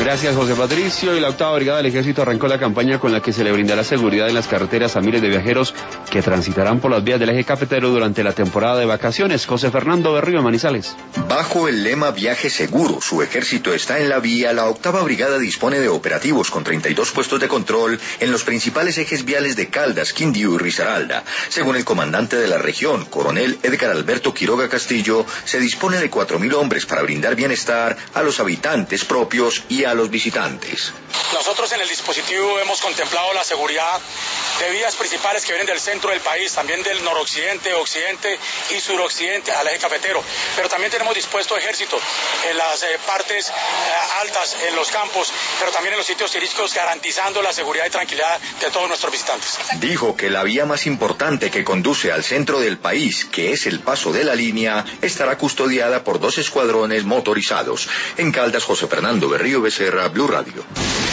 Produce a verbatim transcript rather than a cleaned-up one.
Gracias, José Patricio. Y la octava brigada del Ejército arrancó la campaña con la que se le brindará seguridad en las carreteras a miles de viajeros que transitarán por las vías del eje cafetero durante la temporada de vacaciones. José Fernando Berrío, Manizales. Bajo el lema Viaje Seguro, su ejército está en la vía. La octava brigada dispone de operativos con treinta y dos puestos de control en los principales ejes viales de Caldas, Quindío y Risaralda. Según el comandante de la región, coronel Edgar Alberto Quiroga Castillo, se dispone de cuatro mil hombres para brindar bienestar a los habitantes propios y a los visitantes. Nosotros en el dispositivo hemos contemplado la seguridad de vías principales que vienen del centro del país, también del noroccidente, occidente y suroccidente al eje cafetero, pero también tenemos dispuesto ejército en las eh, partes eh, altas, en los campos, pero también en los sitios turísticos, garantizando la seguridad y tranquilidad de todos nuestros visitantes. Dijo que la vía más importante que conduce al centro del país, que es el Paso de la Línea, estará custodiada por dos escuadrones motorizados. En Caldas, José Fernando Berrío Becerra, Blue Radio.